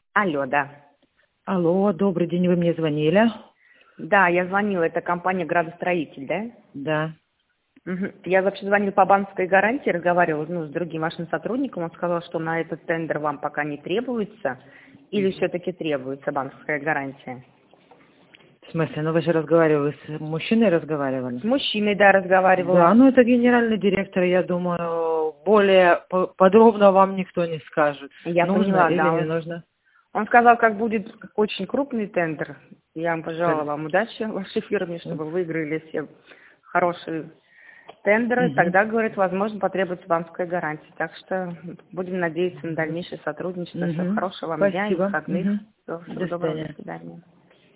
Алло, да. Алло, добрый день, вы мне звонили? Да, я звонила, это компания «Градостроитель», да? Да. Мгм. Я вообще звонила по банковской гарантии, разговаривала с другим вашим сотрудником, он сказал, что на этот тендер вам пока не требуется, или все-таки требуется банковская гарантия? В смысле, ну вы же разговаривали с мужчиной, разговаривали? С мужчиной, да, разговаривала. Да, ну это генеральный директор, я думаю, более подробно вам никто не скажет, Я нужно поняла, или да. не нужно. Он сказал, как будет очень крупный тендер. Я вам пожелала Скажи. вам удачи в вашей фирме, чтобы вы выиграли все хорошие тендеры. Мгм. Тогда, говорит, возможно, потребуется банковская гарантия. Так что будем надеяться на дальнейшее сотрудничество. Всего Мгм. хорошего вам дня и Спасибо. выходных. Мгм. Всего До доброго, до свидания. свидания.